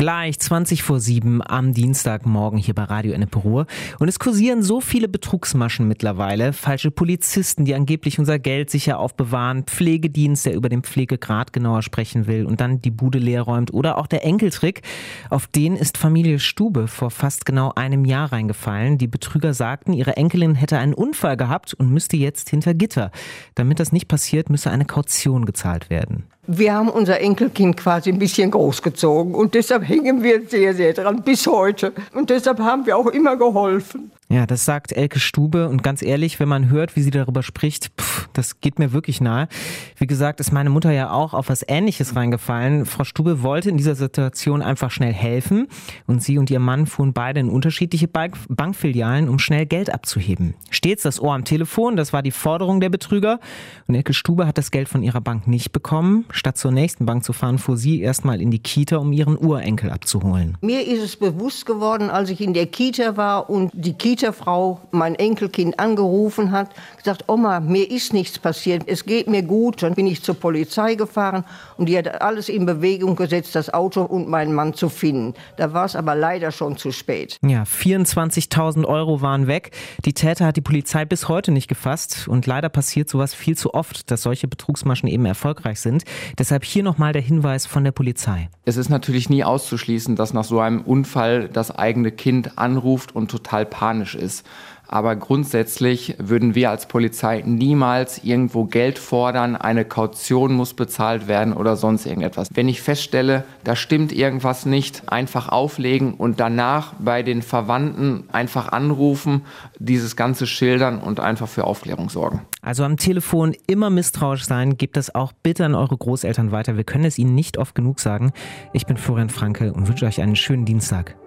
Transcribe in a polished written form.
Gleich 7:20 am Dienstagmorgen hier bei Radio Ennepe Ruhr. Und es kursieren so viele Betrugsmaschen mittlerweile. Falsche Polizisten, die angeblich unser Geld sicher aufbewahren, Pflegedienst, der über den Pflegegrad genauer sprechen will und dann die Bude leer räumt. Oder auch der Enkeltrick, auf den ist Familie Stube vor fast genau einem Jahr reingefallen. Die Betrüger sagten, ihre Enkelin hätte einen Unfall gehabt und müsste jetzt hinter Gitter. Damit das nicht passiert, müsse eine Kaution gezahlt werden. Wir haben unser Enkelkind quasi ein bisschen großgezogen und deshalb hängen wir sehr, sehr dran bis heute. Und deshalb haben wir auch immer geholfen. Ja, das sagt Elke Stube und ganz ehrlich, wenn man hört, wie sie darüber spricht, das geht mir wirklich nahe. Wie gesagt, ist meine Mutter ja auch auf was Ähnliches reingefallen. Frau Stube wollte in dieser Situation einfach schnell helfen und sie und ihr Mann fuhren beide in unterschiedliche Bankfilialen, um schnell Geld abzuheben. Stets das Ohr am Telefon, das war die Forderung der Betrüger. Und Elke Stube hat das Geld von ihrer Bank nicht bekommen. Statt zur nächsten Bank zu fahren, fuhr sie erstmal in die Kita, um ihren Urenkel abzuholen. Mir ist es bewusst geworden, als ich in der Kita war und die Kita-Frau mein Enkelkind angerufen hat, gesagt, Oma, mir ist nichts passiert, es geht mir gut. Dann bin ich zur Polizei gefahren und die hat alles in Bewegung gesetzt, das Auto und meinen Mann zu finden. Da war es aber leider schon zu spät. Ja, 24.000 € waren weg. Die Täter hat die Polizei bis heute nicht gefasst und leider passiert sowas viel zu oft, dass solche Betrugsmaschen eben erfolgreich sind. Deshalb hier nochmal der Hinweis von der Polizei. Es ist natürlich nie auszuschließen, dass nach so einem Unfall das eigene Kind anruft und total panisch ist. Aber grundsätzlich würden wir als Polizei niemals irgendwo Geld fordern, eine Kaution muss bezahlt werden oder sonst irgendetwas. Wenn ich feststelle, da stimmt irgendwas nicht, einfach auflegen und danach bei den Verwandten einfach anrufen, dieses Ganze schildern und einfach für Aufklärung sorgen. Also am Telefon immer misstrauisch sein, gebt das auch bitte an eure Großeltern weiter. Wir können es ihnen nicht oft genug sagen. Ich bin Florian Franke und wünsche euch einen schönen Dienstag.